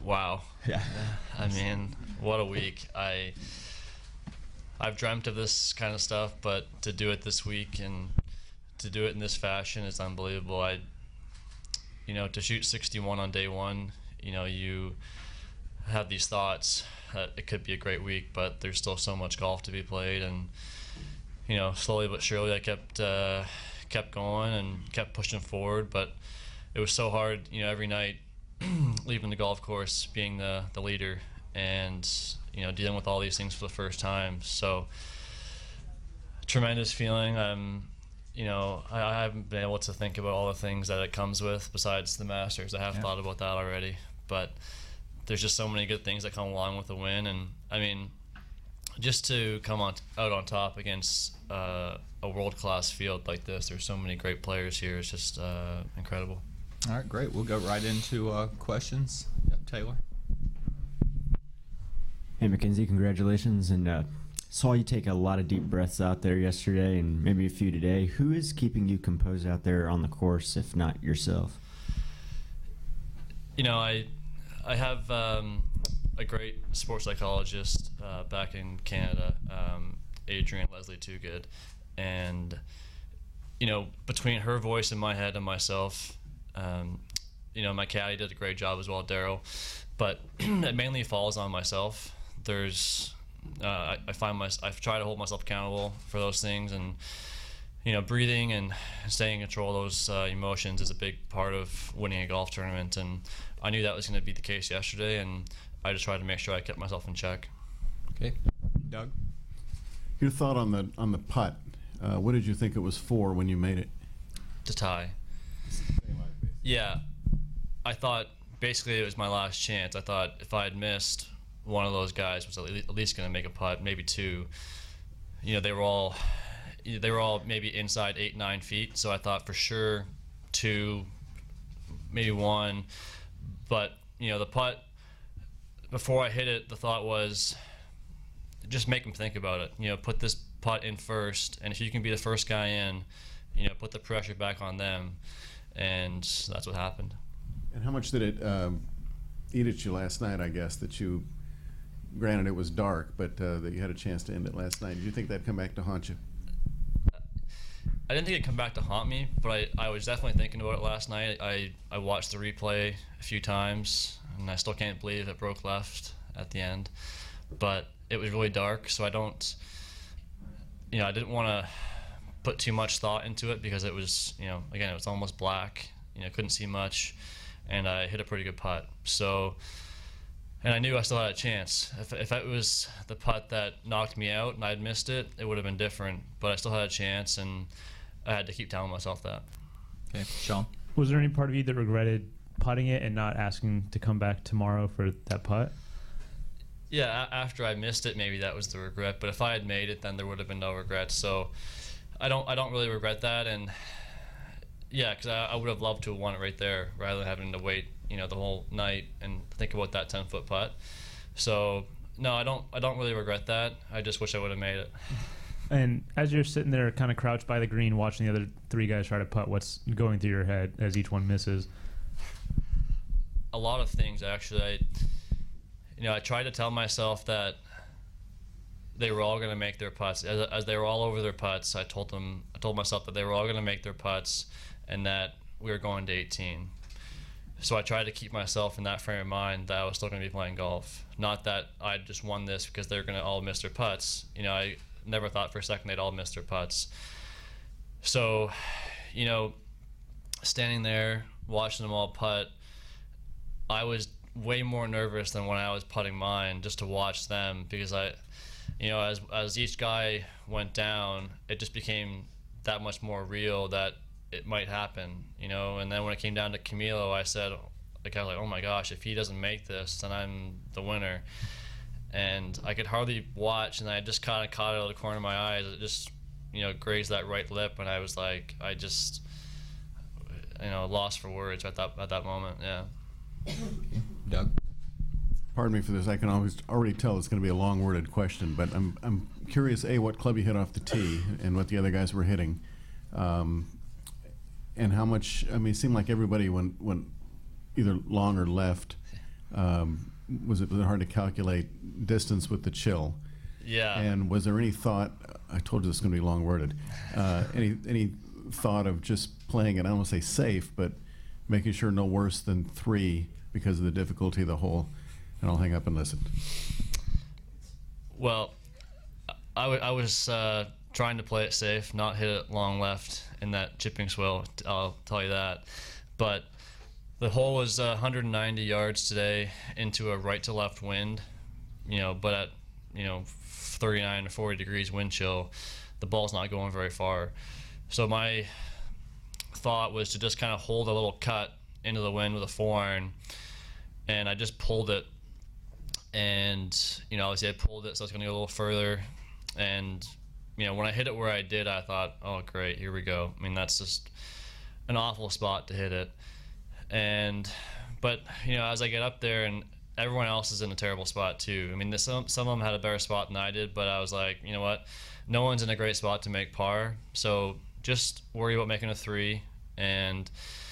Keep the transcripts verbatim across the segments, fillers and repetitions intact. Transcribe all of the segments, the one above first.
Wow. Yeah. I mean, what a week. I I've dreamt of this kind of stuff, but to do it this week and to do it in this fashion is unbelievable. I you know, to shoot sixty-one on day one, you know, you have these thoughts that it could be a great week, but there's still so much golf to be played, and you know, slowly but surely I kept uh, kept going and kept pushing forward, but it was so hard, you know, every night leaving the golf course, being the, the leader, and you know, dealing with all these things for the first time. So tremendous feeling. I'm, you know, I, I haven't been able to think about all the things that it comes with besides the Masters. I have Yeah. thought about that already, but there's just so many good things that come along with the win. And I mean, just to come on out on top against uh, a world-class field like this, there's so many great players here. It's just uh, incredible. All right, great. We'll go right into uh, questions. Yep, Taylor. Hey, Mackenzie, congratulations. And uh, saw you take a lot of deep breaths out there yesterday and maybe a few today. Who is keeping you composed out there on the course, if not yourself? You know, I I have um, a great sports psychologist uh, back in Canada, um, Adrienne Leslie Toogood, and you know, between her voice in my head and myself, um, you know, my caddy did a great job as well, Daryl, but it mainly falls on myself. There's, uh, I, I find my, I try to hold myself accountable for those things, and you know, breathing and staying in control of those uh, emotions is a big part of winning a golf tournament, and I knew that was going to be the case yesterday, and I just tried to make sure I kept myself in check. Okay. Doug? Your thought on the on the putt, uh, what did you think it was for when you made it? To tie. Yeah, I thought basically it was my last chance. I thought if I had missed, one of those guys was at least going to make a putt, maybe two. You know, they were all they were all maybe inside eight, nine feet. So I thought for sure two, maybe one. But you know, the putt, before I hit it, the thought was just make them think about it. You know, put this putt in first, and if you can be the first guy in, you know, put the pressure back on them, and that's what happened. And how much did it um, eat at you last night, I guess, that you, granted it was dark, but uh, that you had a chance to end it last night? Did you think that'd come back to haunt you? I didn't think it'd come back to haunt me, but I, I was definitely thinking about it last night. I, I watched the replay a few times, and I still can't believe it broke left at the end. But it was really dark, so I don't, you know, I didn't want to put too much thought into it because it was, you know, again, it was almost black. You know, couldn't see much, and I hit a pretty good putt. So, and I knew I still had a chance. If, if it was the putt that knocked me out and I'd missed it, it would have been different. But I still had a chance, and I had to keep telling myself that. Okay, Sean? Was there any part of you that regretted putting it and not asking to come back tomorrow for that putt? Yeah, a- after I missed it, maybe that was the regret. But if I had made it, then there would have been no regret. So I don't, I don't really regret that. And yeah, because I, I would have loved to have won it right there, rather than having to wait, you know, the whole night and think about that ten foot putt. So no, I don't, I don't really regret that. I just wish I would have made it. And as you're sitting there kind of crouched by the green watching the other three guys try to putt, what's going through your head as each one misses? A lot of things, actually. I, you know, I tried to tell myself that they were all going to make their putts. As, as they were all over their putts, I told them, I told myself that they were all going to make their putts and that we were going to eighteen. So I tried to keep myself in that frame of mind that I was still going to be playing golf. Not that I just won this because they're going to all miss their putts. You know, I never thought for a second they'd all miss their putts. So, you know, standing there watching them all putt, I was way more nervous than when I was putting mine, just to watch them, because I, you know, as as each guy went down, it just became that much more real that it might happen, you know. And then when it came down to Camilo, I said, like, I was like, oh my gosh, if he doesn't make this, then I'm the winner. And I could hardly watch, and I just kind of caught it out of the corner of my eyes. It just, you know, grazed that right lip, and I was like, I just, you know, lost for words at that at that moment. Yeah. Doug? Pardon me for this. I can always already tell it's going to be a long-worded question, but I'm I'm curious, A, what club you hit off the tee and what the other guys were hitting, um, and how much. I mean, it seemed like everybody went went either long or left. um, was it hard to calculate distance with the chill? Yeah. And was there any thought? I told you this is going to be long worded. Uh, any any thought of just playing it? I don't want to say safe, but making sure no worse than three because of the difficulty of the hole. And I'll hang up and listen. Well, I, w- I was uh, trying to play it safe, not hit it long left in that chipping swell. I'll tell you that. But the hole was uh, one hundred ninety yards today into a right to left wind. You know, but at you know thirty-nine to forty degrees wind chill, the ball's not going very far. So my thought was to just kind of hold a little cut into the wind with a four iron, and I just pulled it. And you know, obviously I pulled it, so it's going to go a little further. And you know, when I hit it where I did, I thought, oh great, here we go. I mean, that's just an awful spot to hit it. And but you know, as I get up there, and everyone else is in a terrible spot too. I mean, this, some some of them had a better spot than I did, but I was like, you know what, no one's in a great spot to make par, so just worry about making a three. And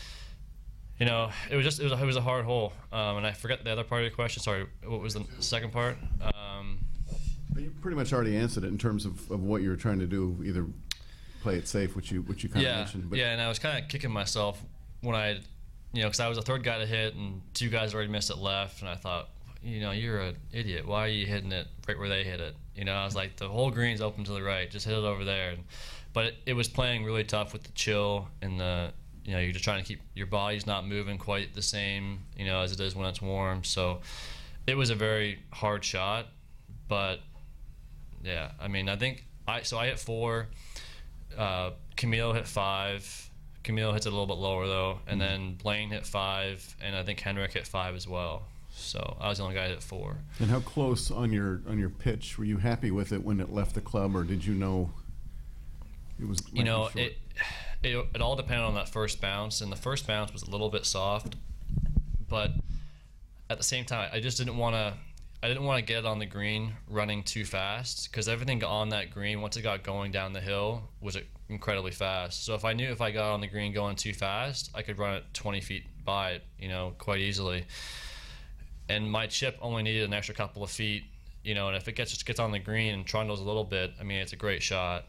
you know, it was just it was a, it was a hard hole. Um, and I forget the other part of your question. Sorry, what was the second part? Um, You pretty much already answered it in terms of, of what you were trying to do, either play it safe, which you which you kind of yeah, mentioned. But yeah, and I was kind of kicking myself when I, you know, because I was the third guy to hit, and two guys already missed it left, and I thought, you know, you're an idiot. Why are you hitting it right where they hit it? You know, I was like, the whole green's open to the right. Just hit it over there. And, but it, it was playing really tough with the chill and the, you know, you're just trying to keep your body's not moving quite the same, you know, as it is when it's warm. So it was a very hard shot, but yeah, I mean, I think I so I hit four. Uh, Camilo hit five. Camilo hits it a little bit lower though, and Mm-hmm. then Blaine hit five, and I think Henrik hit five as well. So I was the only guy that hit four. and how close on your on your pitch were you happy with it when it left the club, or did you know it was? You know, might be short? it, it it all depended on that first bounce, and the first bounce was a little bit soft, but at the same time, I just didn't want to. I didn't want to get it on the green running too fast, because everything on that green, once it got going down the hill, was incredibly fast. So if I knew if I got on the green going too fast, I could run it twenty feet by it, you know, quite easily. And my chip only needed an extra couple of feet, you know, and if it gets just gets on the green and trundles a little bit, I mean, it's a great shot.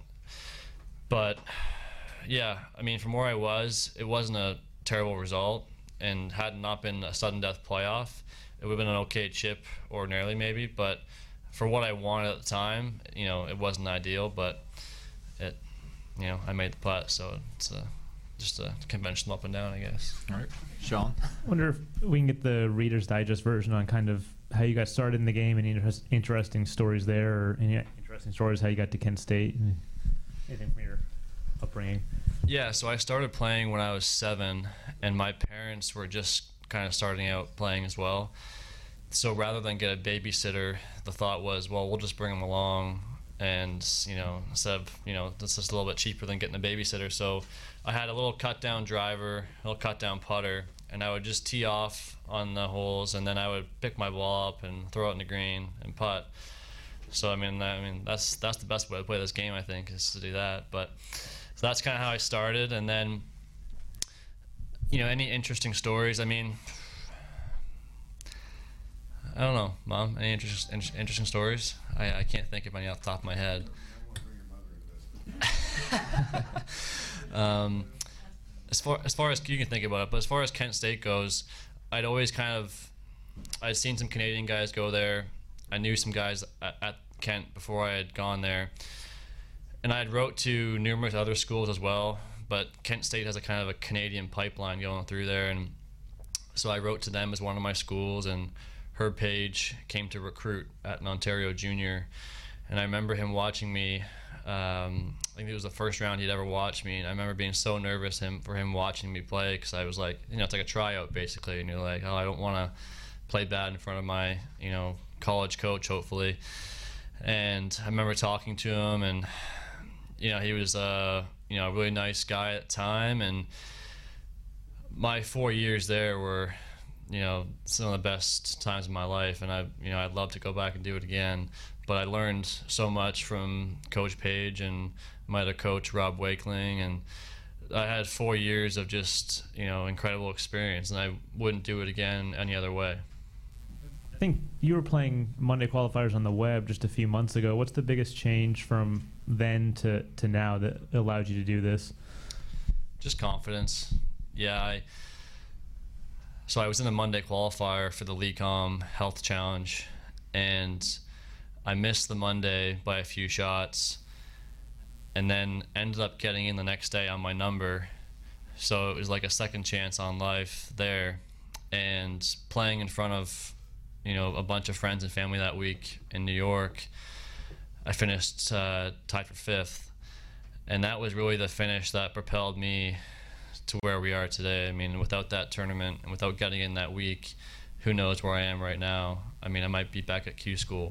But yeah, I mean, from where I was, it wasn't a terrible result, and had it not been a sudden death playoff, it would have been an okay chip ordinarily maybe, but for what I wanted at the time, you know, it wasn't ideal, but it, you know, I made the putt, so it's a, just a conventional up and down, I guess. All right, Sean. I wonder if we can get the Reader's Digest version on kind of how you got started in the game, any interest, interesting stories there, or any interesting stories how you got to Kent State, anything from your upbringing. Yeah, so I started playing when I was seven, and my parents were just kind of starting out playing as well. So rather than get a babysitter, the thought was, well, we'll just bring them along, and you know, instead of, you know, it's just a little bit cheaper than getting a babysitter. So I had a little cut down driver, a little cut down putter, and I would just tee off on the holes, and then I would pick my ball up and throw it in the green and putt. So I mean, I mean that's that's the best way to play this game, I think, is to do that. But so that's kind of how I started, and then, you know, any interesting stories? I mean, I don't know, Mom. Any interest, in, interesting stories? I, I can't think of any off the top of my head. um, as far as far as you can think about it, but as far as Kent State goes, I'd always kind of I'd seen some Canadian guys go there. I knew some guys at, at Kent before I had gone there, and I had wrote to numerous other schools as well. But Kent State has a kind of a Canadian pipeline going through there, and so I wrote to them as one of my schools, and Herb Page came to recruit at an Ontario junior, and I remember him watching me. Um, I think it was the first round he'd ever watched me, and I remember being so nervous him for him watching me play, because I was like, you know, it's like a tryout basically, and you're like, oh, I don't want to play bad in front of my, you know, college coach, hopefully. And I remember talking to him, and you know, he was uh, you know, a really nice guy at the time, and my four years there were, you know, some of the best times of my life, and I, you know, I'd love to go back and do it again. But I learned so much from Coach Page and my other coach, Rob Wakeling, and I had four years of just, you know, incredible experience, and I wouldn't do it again any other way. I think you were playing Monday qualifiers on the web just a few months ago. What's the biggest change from then to, to now that allowed you to do this? Just confidence. Yeah, I so I was in the Monday qualifier for the LECOM Health Challenge, and I missed the Monday by a few shots, and then ended up getting in the next day on my number. So it was like a second chance on life there, and playing in front of, you know, a bunch of friends and family that week in New York. I finished uh, tied for fifth, and that was really the finish that propelled me to where we are today. I mean, without that tournament and without getting in that week, who knows where I am right now. I mean, I might be back at Q School.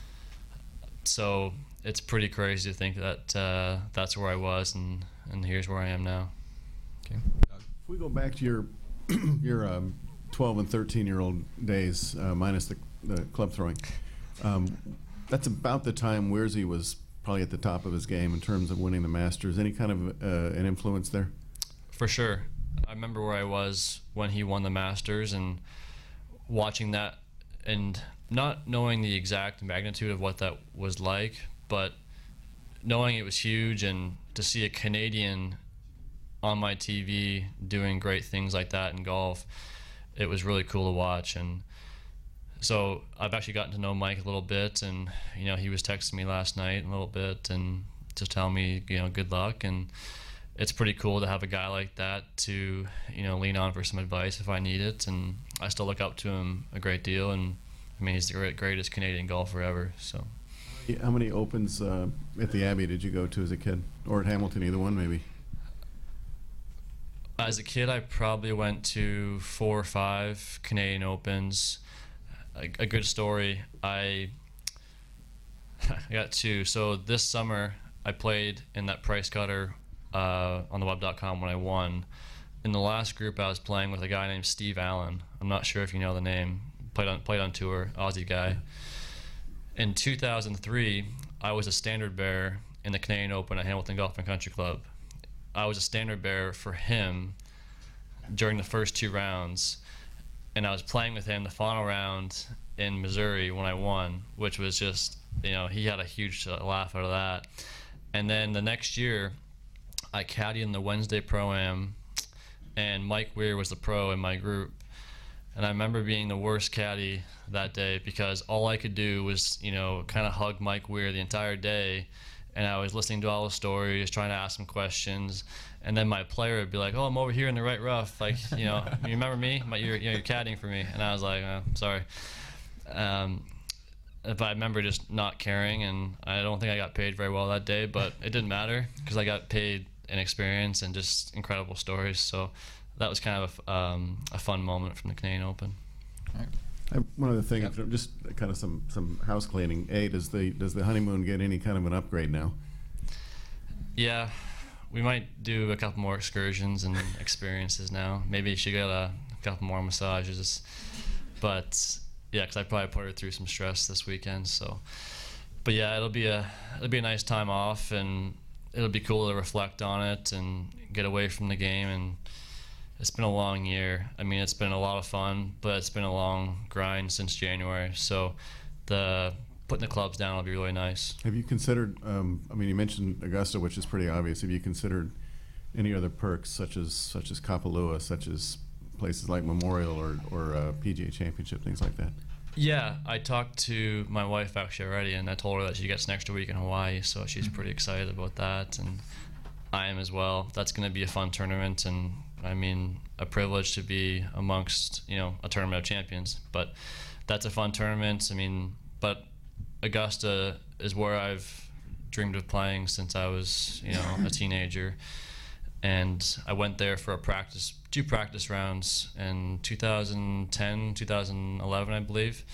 So it's pretty crazy to think that uh, that's where I was, and, and here's where I am now. Okay. If we go back to your your um, twelve and thirteen year old days, uh, minus the, the club throwing, um, that's about the time Weirzy was probably at the top of his game in terms of winning the Masters. Any kind of uh, an influence there? For sure. I remember where I was when he won the Masters, and watching that and not knowing the exact magnitude of what that was like, but knowing it was huge, and to see a Canadian on my T V doing great things like that in golf, it was really cool to watch. And so I've actually gotten to know Mike a little bit, and you know, he was texting me last night a little bit and just telling me, you know, good luck. And it's pretty cool to have a guy like that to, you know, lean on for some advice if I need it. And I still look up to him a great deal, and I mean, he's the great, greatest Canadian golfer ever. So How many Opens uh, at the Abbey did you go to as a kid, or at Hamilton, either one maybe? as a kid, I probably went to four or five Canadian Opens. A, a good story, I, I got two. So this summer, I played in that price cutter uh, on the web dot com when I won. In the last group, I was playing with a guy named Steve Allen. I'm not sure if you know the name. Played on played on tour, Aussie guy. In two thousand three, I was a standard bearer in the Canadian Open at Hamilton Golf and Country Club. I was a standard bearer for him during the first two rounds, and I was playing with him the final round in Missouri when I won, which was just, you know, he had a huge uh, laugh out of that. And then the next year, I caddied in the Wednesday Pro-Am, and Mike Weir was the pro in my group. And I remember being the worst caddy that day because all I could do was, you know, kind of hug Mike Weir the entire day. And I was listening to all the stories, trying to ask him questions. And then my player would be like, oh, I'm over here in the right rough. Like, you know, you remember me? My, you're, you know, you're caddying for me. And I was like, oh, sorry. Um, but I remember just not caring. And I don't think I got paid very well that day, but it didn't matter because I got paid in experience and just incredible stories. So that was kind of a, um, a fun moment from the Canadian Open. All right. I have one other thing, Yep. just kind of some, some house cleaning. A, does the does the honeymoon get any kind of an upgrade now? Yeah, we might do a couple more excursions and experiences now. Maybe you should get a couple more massages. But yeah, because I probably put her through some stress this weekend. So, but yeah, it'll be a it'll be a nice time off, and it'll be cool to reflect on it and get away from the game. And it's been a long year. I mean, it's been a lot of fun, but it's been a long grind since January. So the putting the clubs down will be really nice. Have you considered, um, I mean, you mentioned Augusta, which is pretty obvious. Have you considered any other perks, such as such as Kapalua, such as places like Memorial or, or uh, P G A Championship, things like that? Yeah, I talked to my wife actually already, and I told her that she gets an extra week in Hawaii, so she's pretty excited about that, and I am as well. That's going to be a fun tournament, and I mean, a privilege to be amongst, you know, a tournament of champions. But that's a fun tournament. I mean, but Augusta is where I've dreamed of playing since I was, you know, a teenager. And I went there for a practice, two practice rounds in two thousand ten, two thousand eleven, I believe.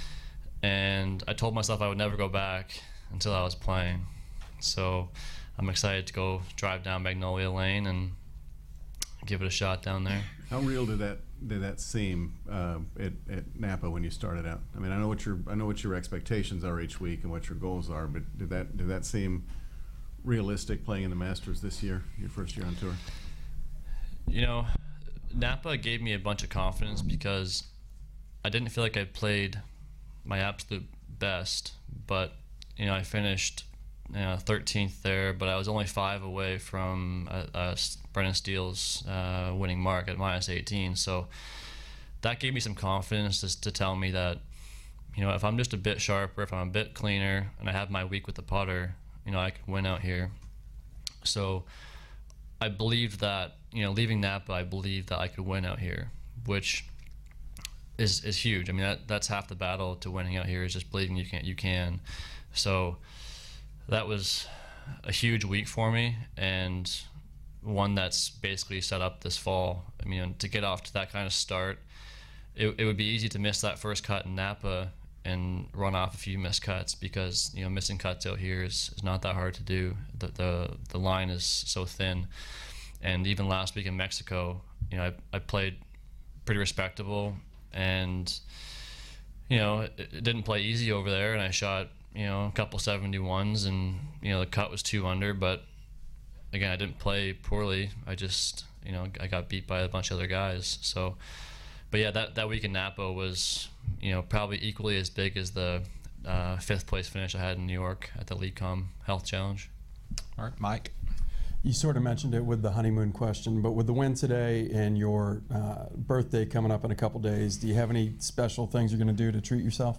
And I told myself I would never go back until I was playing. So I'm excited to go drive down Magnolia Lane and give it a shot down there. How real did that did that seem uh, at, at Napa when you started out? I mean, I know what your I know what your expectations are each week and what your goals are, but did that did that seem realistic playing in the Masters this year, your first year on tour? You know, Napa gave me a bunch of confidence because I didn't feel like I played my absolute best, but you know I finished you know, thirteenth there, but I was only five away from uh, uh, Brennan Steele's uh, winning mark at minus eighteen. So that gave me some confidence just to tell me that, you know, if I'm just a bit sharper, if I'm a bit cleaner, and I have my week with the putter, you know, I could win out here. So I believed that, you know, leaving Napa, I believed that I could win out here, which is is huge. I mean, that that's half the battle to winning out here, is just believing you can you can. So that was a huge week for me, and one that's basically set up this fall. I mean, to get off to that kind of start, it, it would be easy to miss that first cut in Napa and run off a few missed cuts, because you know missing cuts out here is, is not that hard to do. The, the the line is so thin, and even last week in Mexico, you know, I, I played pretty respectable, and you know it, it didn't play easy over there, and I shot you know a couple seventy-ones, and you know the cut was two under, but again I didn't play poorly. I just you know I got beat by a bunch of other guys. So, but yeah, that that week in Napa was you know probably equally as big as the uh, fifth place finish I had in New York at the LeadCom Health Challenge. All right, Mike. You sort of mentioned it with the honeymoon question, but with the win today and your uh, birthday coming up in a couple days, do you have any special things you're going to do to treat yourself?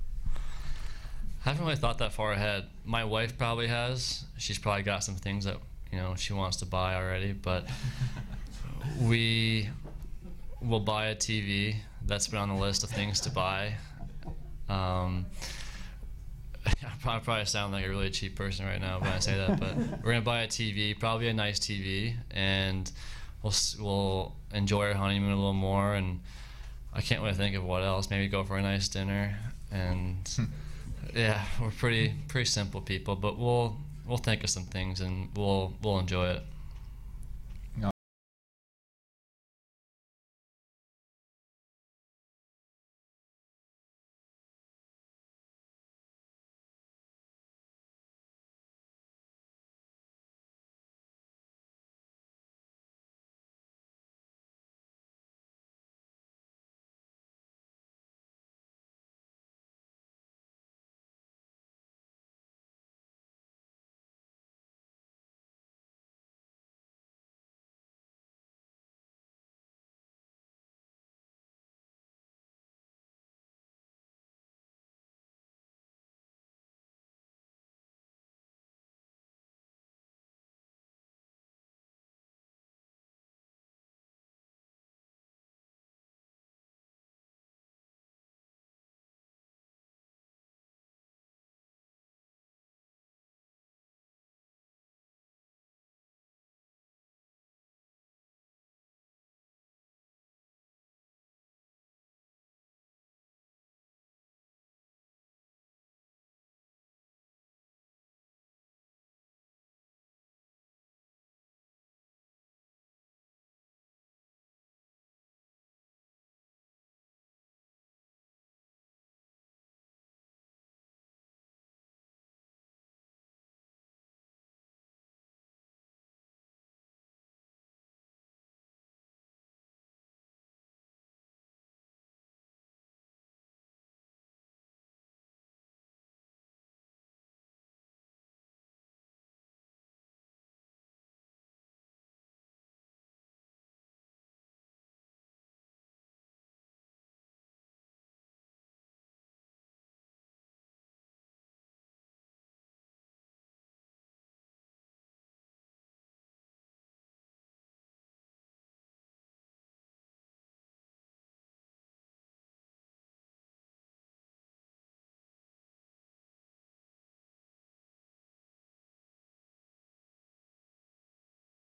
I haven't really thought that far ahead. My wife probably has. She's probably got some things that you know she wants to buy already, but we will buy a T V. That's been on the list of things to buy. Um, I probably sound like a really cheap person right now when I say that, but we're gonna buy a T V, probably a nice T V, and we'll we'll enjoy our honeymoon a little more. And I can't really think of what else. Maybe go for a nice dinner, and yeah, we're pretty pretty simple people, but we'll we'll think of some things and we'll we'll enjoy it.